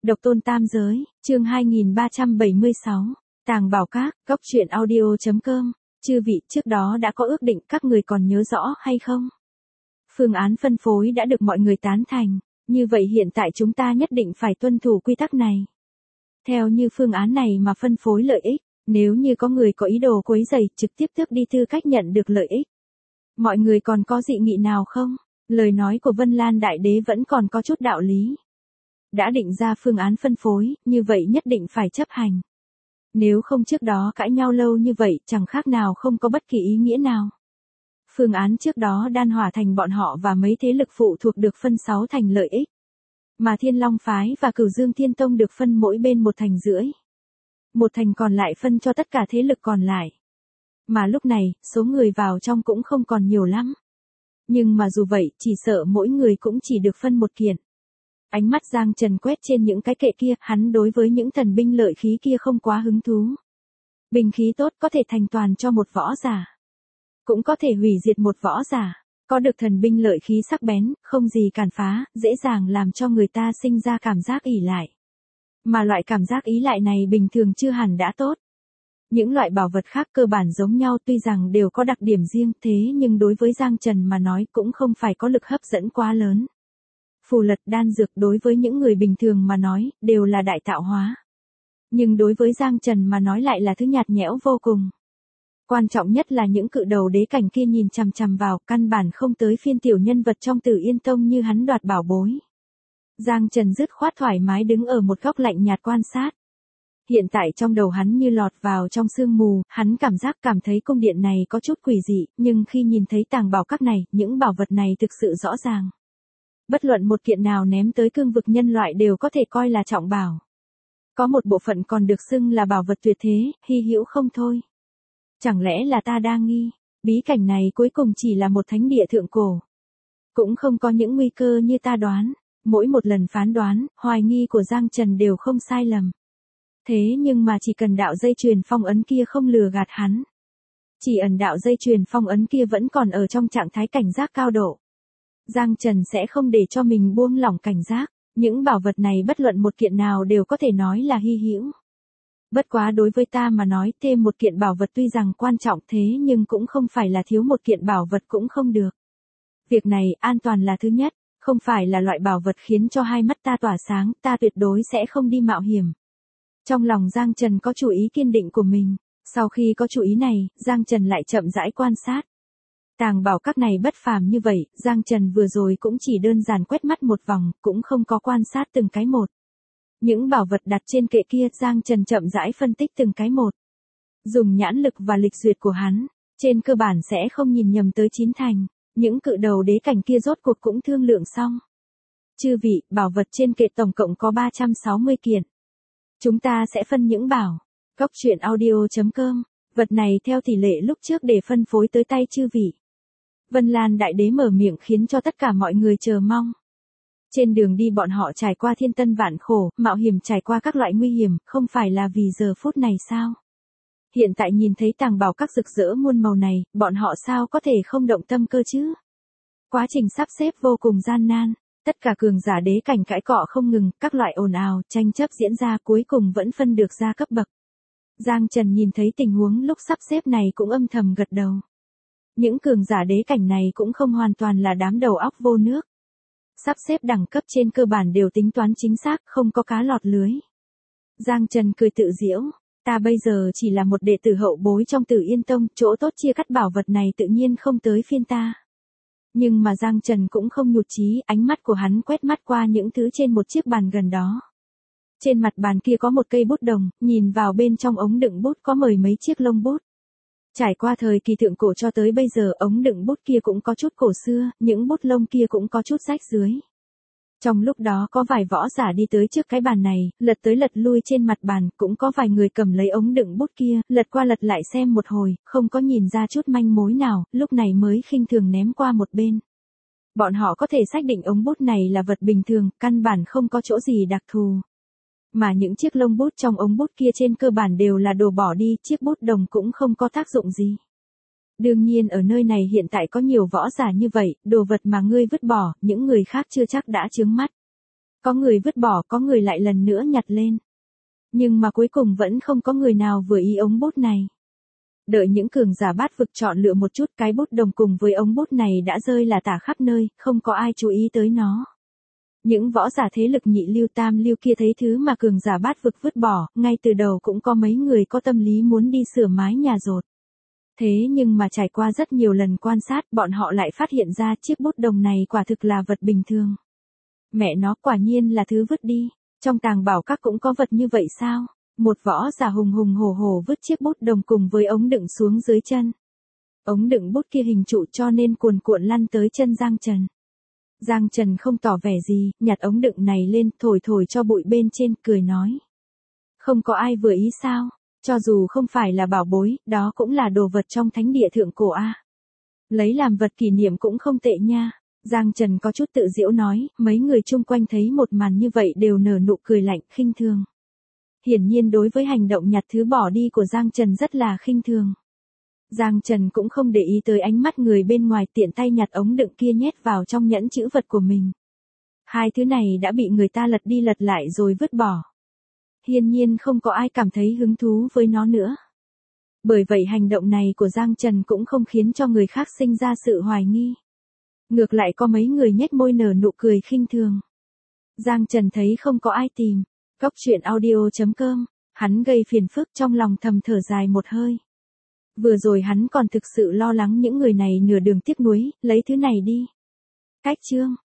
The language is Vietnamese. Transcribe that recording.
Độc tôn tam giới, chương 2376, Tàng Bảo Các, Góc truyện audio.com, chư vị trước đó đã có ước định các người còn nhớ rõ hay không? Phương án phân phối đã được mọi người tán thành, như vậy hiện tại chúng ta nhất định phải tuân thủ quy tắc này. Theo như phương án này mà phân phối lợi ích, nếu như có người có ý đồ quấy rầy trực tiếp tước đi tư cách nhận được lợi ích. Mọi người còn có dị nghị nào không? Lời nói của Vân Lan Đại Đế vẫn còn có chút đạo lý. Đã định ra phương án phân phối, như vậy nhất định phải chấp hành. Nếu không trước đó cãi nhau lâu như vậy chẳng khác nào không có bất kỳ ý nghĩa nào. Phương án trước đó Đan Hỏa Thành bọn họ và mấy thế lực phụ thuộc được phân 6 thành lợi ích. Mà Thiên Long Phái và Cửu Dương Thiên Tông được phân mỗi bên 1,5 thành. 1 thành còn lại phân cho tất cả thế lực còn lại. Mà lúc này, số người vào trong cũng không còn nhiều lắm. Nhưng mà dù vậy, chỉ sợ mỗi người cũng chỉ được phân 1 kiện. Ánh mắt Giang Trần quét trên những cái kệ kia, hắn đối với những thần binh lợi khí kia không quá hứng thú. Binh khí tốt có thể thành toàn cho một võ giả. Cũng có thể hủy diệt một võ giả. Có được thần binh lợi khí sắc bén, không gì cản phá, dễ dàng làm cho người ta sinh ra cảm giác ỷ lại. Mà loại cảm giác ý lại này bình thường chưa hẳn đã tốt. Những loại bảo vật khác cơ bản giống nhau tuy rằng đều có đặc điểm riêng thế nhưng đối với Giang Trần mà nói cũng không phải có lực hấp dẫn quá lớn. Phù lật đan dược đối với những người bình thường mà nói đều là đại tạo hóa. Nhưng đối với Giang Trần mà nói lại là thứ nhạt nhẽo vô cùng. Quan trọng nhất là những cự đầu đế cảnh kia nhìn chằm chằm vào căn bản không tới phiên tiểu nhân vật trong Tử Yên Tông như hắn đoạt bảo bối. Giang Trần dứt khoát thoải mái đứng ở một góc lạnh nhạt quan sát. Hiện tại trong đầu hắn như lọt vào trong sương mù, hắn cảm thấy cung điện này có chút quỷ dị, nhưng khi nhìn thấy tàng bảo các này, những bảo vật này thực sự rõ ràng. Bất luận một kiện nào ném tới cương vực nhân loại đều có thể coi là trọng bảo. Có một bộ phận còn được xưng là bảo vật tuyệt thế, hy hữu không thôi. Chẳng lẽ là ta đang nghi, bí cảnh này cuối cùng chỉ là một thánh địa thượng cổ. Cũng không có những nguy cơ như ta đoán, mỗi một lần phán đoán, hoài nghi của Giang Trần đều không sai lầm. Thế nhưng mà chỉ cần đạo dây chuyền phong ấn kia không lừa gạt hắn. Chỉ ẩn đạo dây chuyền phong ấn kia vẫn còn ở trong trạng thái cảnh giác cao độ. Giang Trần sẽ không để cho mình buông lỏng cảnh giác, những bảo vật này bất luận một kiện nào đều có thể nói là hy hữu. Bất quá đối với ta mà nói thêm một kiện bảo vật tuy rằng quan trọng thế nhưng cũng không phải là thiếu một kiện bảo vật cũng không được. Việc này an toàn là thứ nhất, không phải là loại bảo vật khiến cho hai mắt ta tỏa sáng, ta tuyệt đối sẽ không đi mạo hiểm. Trong lòng Giang Trần có chủ ý kiên định của mình, sau khi có chủ ý này, Giang Trần lại chậm rãi quan sát. Tàng bảo các này bất phàm như vậy, Giang Trần vừa rồi cũng chỉ đơn giản quét mắt một vòng, cũng không có quan sát từng cái một. Những bảo vật đặt trên kệ kia Giang Trần chậm rãi phân tích từng cái một. Dùng nhãn lực và lịch duyệt của hắn, trên cơ bản sẽ không nhìn nhầm tới 9 thành, những cự đầu đế cảnh kia rốt cuộc cũng thương lượng xong. Chư vị, bảo vật trên kệ tổng cộng có 360 kiện. Chúng ta sẽ phân những bảo. Góc truyện audio.com, vật này theo tỷ lệ lúc trước để phân phối tới tay chư vị. Vân Lan Đại Đế mở miệng khiến cho tất cả mọi người chờ mong. Trên đường đi bọn họ trải qua thiên tân vạn khổ, mạo hiểm trải qua các loại nguy hiểm, không phải là vì giờ phút này sao? Hiện tại nhìn thấy tàng bảo các rực rỡ muôn màu này, bọn họ sao có thể không động tâm cơ chứ? Quá trình sắp xếp vô cùng gian nan, tất cả cường giả đế cảnh cãi cọ không ngừng, các loại ồn ào, tranh chấp diễn ra cuối cùng vẫn phân được ra cấp bậc. Giang Trần nhìn thấy tình huống lúc sắp xếp này cũng âm thầm gật đầu. Những cường giả đế cảnh này cũng không hoàn toàn là đám đầu óc vô nước. Sắp xếp đẳng cấp trên cơ bản đều tính toán chính xác, không có cá lọt lưới. Giang Trần cười tự giễu, ta bây giờ chỉ là một đệ tử hậu bối trong Tử Yên Tông, chỗ tốt chia cắt bảo vật này tự nhiên không tới phiên ta. Nhưng mà Giang Trần cũng không nhụt chí, ánh mắt của hắn quét mắt qua những thứ trên một chiếc bàn gần đó. Trên mặt bàn kia có một cây bút đồng, nhìn vào bên trong ống đựng bút có mười mấy chiếc lông bút. Trải qua thời kỳ thượng cổ cho tới bây giờ ống đựng bút kia cũng có chút cổ xưa, những bút lông kia cũng có chút rách dưới. Trong lúc đó có vài võ giả đi tới trước cái bàn này, lật tới lật lui trên mặt bàn, cũng có vài người cầm lấy ống đựng bút kia, lật qua lật lại xem một hồi, không có nhìn ra chút manh mối nào, lúc này mới khinh thường ném qua một bên. Bọn họ có thể xác định ống bút này là vật bình thường, căn bản không có chỗ gì đặc thù. Mà những chiếc lông bút trong ống bút kia trên cơ bản đều là đồ bỏ đi, chiếc bút đồng cũng không có tác dụng gì. Đương nhiên ở nơi này hiện tại có nhiều võ giả như vậy, đồ vật mà ngươi vứt bỏ, những người khác chưa chắc đã chướng mắt. Có người vứt bỏ, có người lại lần nữa nhặt lên. Nhưng mà cuối cùng vẫn không có người nào vừa ý ống bút này. Đợi những cường giả bát vực chọn lựa một chút, cái bút đồng cùng với ống bút này đã rơi là tả khắp nơi, không có ai chú ý tới nó. Những võ giả thế lực nhị lưu tam lưu kia thấy thứ mà cường giả bát vực vứt bỏ, ngay từ đầu cũng có mấy người có tâm lý muốn đi sửa mái nhà dột. Thế nhưng mà trải qua rất nhiều lần quan sát, bọn họ lại phát hiện ra chiếc bút đồng này quả thực là vật bình thường. Mẹ nó, quả nhiên là thứ vứt đi. Trong tàng bảo các cũng có vật như vậy sao? Một võ giả hùng hùng hổ hổ vứt chiếc bút đồng cùng với ống đựng xuống dưới chân. Ống đựng bút kia hình trụ cho nên cuồn cuộn lăn tới chân Giang Trần. Giang Trần không tỏ vẻ gì, nhặt ống đựng này lên, thổi thổi cho bụi bên trên, cười nói. Không có ai vừa ý sao? Cho dù không phải là bảo bối, đó cũng là đồ vật trong thánh địa thượng cổ a. Lấy làm vật kỷ niệm cũng không tệ nha. Giang Trần có chút tự giễu nói, mấy người chung quanh thấy một màn như vậy đều nở nụ cười lạnh, khinh thường. Hiển nhiên đối với hành động nhặt thứ bỏ đi của Giang Trần rất là khinh thường. Giang Trần cũng không để ý tới ánh mắt người bên ngoài, tiện tay nhặt ống đựng kia nhét vào trong nhẫn trữ vật của mình. Hai thứ này đã bị người ta lật đi lật lại rồi vứt bỏ. Hiển nhiên không có ai cảm thấy hứng thú với nó nữa. Bởi vậy hành động này của Giang Trần cũng không khiến cho người khác sinh ra sự hoài nghi. Ngược lại có mấy người nhếch môi nở nụ cười khinh thường. Giang Trần thấy không có ai tìm. Cóc truyện audio.com, hắn gây phiền phức, trong lòng thầm thở dài một hơi. Vừa rồi hắn còn thực sự lo lắng những người này nửa đường tiếc nuối, lấy thứ này đi. Cách chương